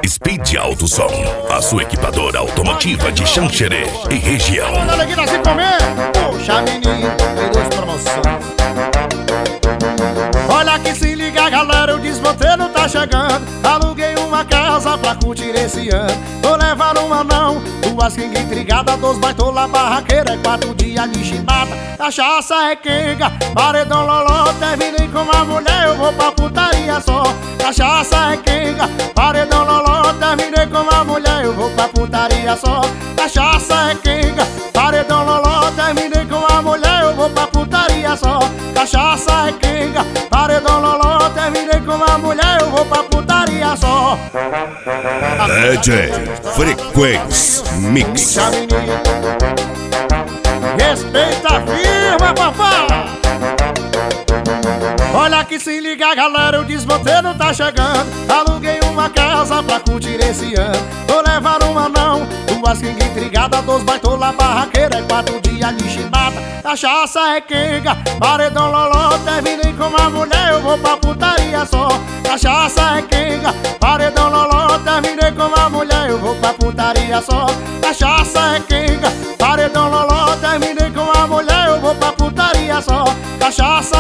Speed Alto Som, a sua equipadora automotiva de Xanxerê e região. Olha aqui, nós comer. Poxa, menino, tem duas promoções. Olha que se liga, galera, o desmonteiro tá chegando. Aluguei uma casa pra curtir esse ano. Vou levar uma não, duas quenga intrigada, dois baitola barraqueira, 4 dias de chibata. Cachaça é quenga, paredão loló. Terminei com uma mulher, eu vou pra putaria só. Cachaça é quenga, paredão loló. Terminei com uma mulher, eu vou pra putaria só. Cachaça é quenga, paredão loló. Terminei com uma mulher, eu vou pra putaria só. Cachaça é quenga, paredão loló. Terminei com uma mulher, eu vou pra putaria só. DJ Frequência Mix. Respeita a firma, papá. Olha que se liga, galera, o desmonteiro tá chegando. Aluguei uma casa pra curtir esse ano. Vou levar uma não, duas quenga intrigada, dois baitola barraqueira, 4 dias de chibata. Cachaça é quenga, paredão loló. Terminei com uma mulher, eu vou pra putaria só. Cachaça é quenga, paredão loló. Terminei com uma mulher, eu vou pra putaria só. Cachaça é quenga, paredão loló. Terminei com uma mulher, eu vou pra putaria só. Cachaça